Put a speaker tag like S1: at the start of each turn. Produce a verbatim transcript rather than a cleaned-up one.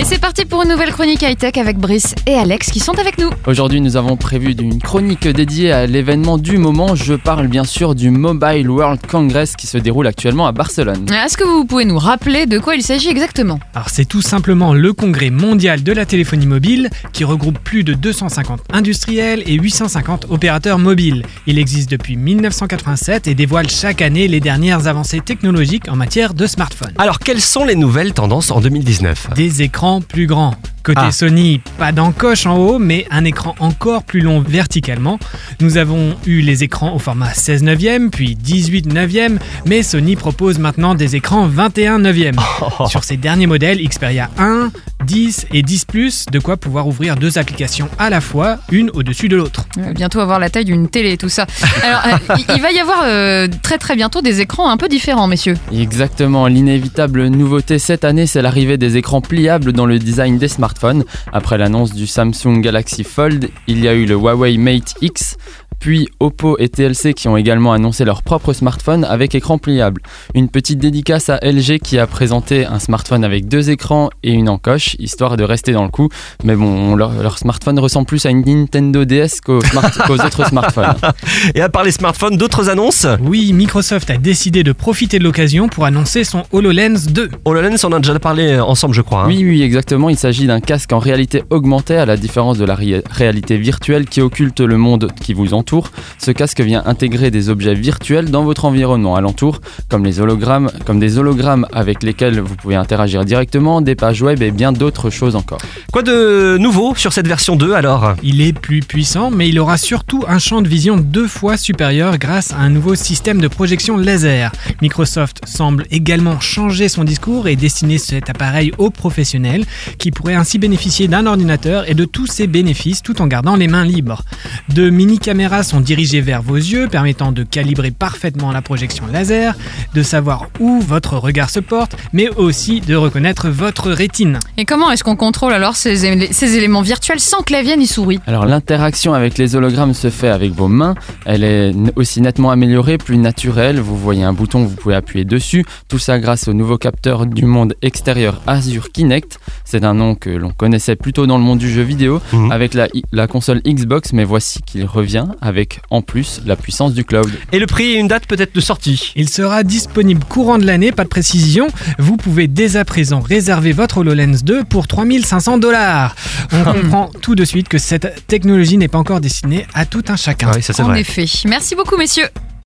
S1: c'est parti pour une nouvelle chronique high-tech avec Brice et Alex qui sont avec nous.
S2: Aujourd'hui, nous avons prévu une chronique dédiée à l'événement du moment. Je parle bien sûr du Mobile World Congress qui se déroule actuellement à Barcelone.
S1: Est-ce que vous pouvez nous rappeler de quoi il s'agit exactement ?
S3: Alors c'est tout simplement le congrès mondial de la téléphonie mobile qui regroupe plus de deux cent cinquante industriels et huit cent cinquante opérateurs mobiles. Il existe depuis dix-neuf cent quatre-vingt-sept et dévoile chaque année les dernières avancées technologiques en matière de smartphones.
S4: Alors, quelles sont les nouvelles tendances en deux mille dix-neuf ?
S3: Des écrans plus grands. Côté ah. Sony, pas d'encoche en haut, mais un écran encore plus long verticalement. Nous avons eu les écrans au format seize neuvième, puis dix-huit neuvième, mais Sony propose maintenant des écrans vingt et un neuvième. Oh. Sur ces derniers modèles, Xperia un, dix et dix plus, de quoi pouvoir ouvrir deux applications à la fois, une au-dessus de l'autre.
S1: Euh, bientôt avoir la taille d'une télé et tout ça. Alors, euh, il va y avoir euh, très très bientôt des écrans un peu différents, messieurs.
S2: Exactement, l'inévitable nouveauté cette année, c'est l'arrivée des écrans pliables dans le design des smartphones. Après l'annonce du Samsung Galaxy Fold, il y a eu le Huawei Mate X, puis Oppo et T L C qui ont également annoncé leur propre smartphone avec écran pliable. Une petite dédicace à L G qui a présenté un smartphone avec deux écrans et une encoche, histoire de rester dans le coup. Mais bon, leur, leur smartphone ressemble plus à une Nintendo D S qu'aux, smart- qu'aux autres smartphones.
S4: Et à part les smartphones, d'autres annonces ?
S3: Oui, Microsoft a décidé de profiter de l'occasion pour annoncer son HoloLens deux.
S4: HoloLens, on en a déjà parlé ensemble, je crois. Hein.
S2: Oui, oui, exactement. Il s'agit d'un casque en réalité augmentée, à la différence de la ré- réalité virtuelle qui occulte le monde qui vous entoure. Ce casque vient intégrer des objets virtuels dans votre environnement alentour, comme les hologrammes, comme des hologrammes avec lesquels vous pouvez interagir directement, des pages web et bien d'autres choses encore.
S4: Quoi de nouveau sur cette version deux alors ?
S3: Il est plus puissant, mais il aura surtout un champ de vision deux fois supérieur grâce à un nouveau système de projection laser. Microsoft semble également changer son discours et destiner cet appareil aux professionnels qui pourraient ainsi bénéficier d'un ordinateur et de tous ses bénéfices tout en gardant les mains libres. De mini-caméras sont dirigées vers vos yeux, permettant de calibrer parfaitement la projection laser, de savoir où votre regard se porte, mais aussi de reconnaître votre rétine.
S1: Et comment est-ce qu'on contrôle alors ces, é- ces éléments virtuels sans clavier ni souris ?
S2: Alors l'interaction avec les hologrammes se fait avec vos mains, elle est aussi nettement améliorée, plus naturelle, vous voyez un bouton, vous pouvez appuyer dessus, tout ça grâce au nouveau capteur du monde extérieur Azure Kinect. C'est un nom que l'on connaissait plutôt dans le monde du jeu vidéo, mmh. avec la, la console Xbox, mais voici qu'il revient avec en plus la puissance du cloud.
S4: Et le prix et une date peut-être de sortie ?
S3: Il sera disponible courant de l'année, pas de précision. Vous pouvez dès à présent réserver votre HoloLens deux pour trois mille cinq cents dollars. On comprend tout de suite que cette technologie n'est pas encore destinée à tout un chacun.
S4: Oui, ça c'est
S1: en
S4: vrai.
S1: effet. Merci beaucoup messieurs.